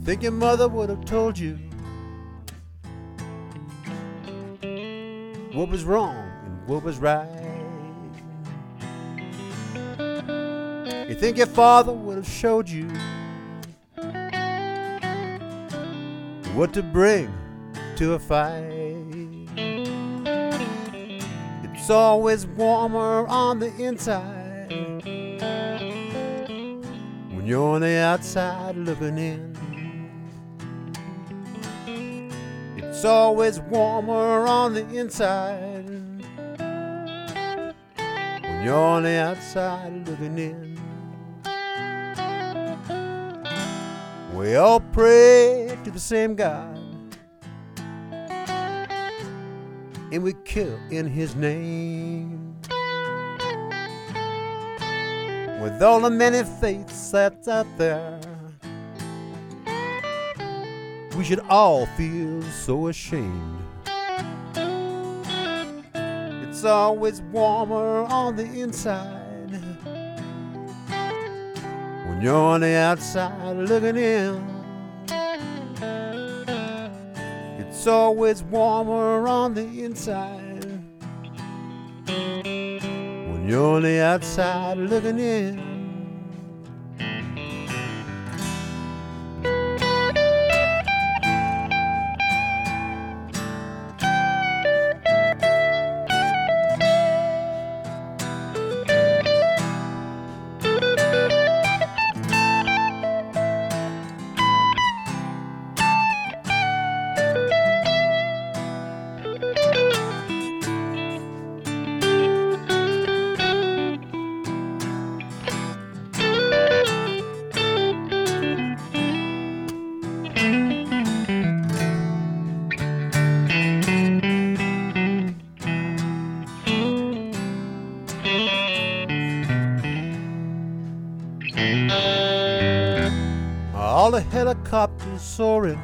think your mother would have told you what was wrong and what was right. You think your father would have showed you what to bring to a fight. It's always warmer on the inside when you're on the outside looking in. It's always warmer on the inside when you're on the outside looking in. We all pray to the same God, and we kill in His name. With all the many faiths that's out there, we should all feel so ashamed. It's always warmer on the inside when you're on the outside looking in. It's always warmer on the inside when you're on the outside looking in. All the helicopters soaring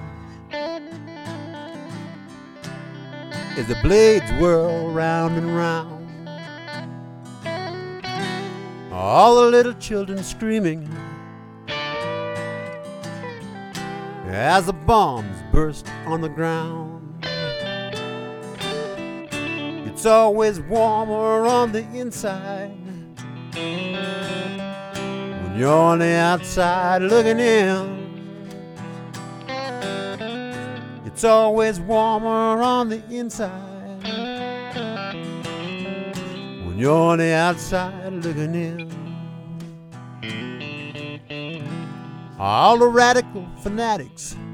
as the blades whirl round and round. All the little children screaming as the bombs burst on the ground. It's always warmer on the inside when you're on the outside looking in. It's always warmer on the inside when you're on the outside looking in. All the radical fanatics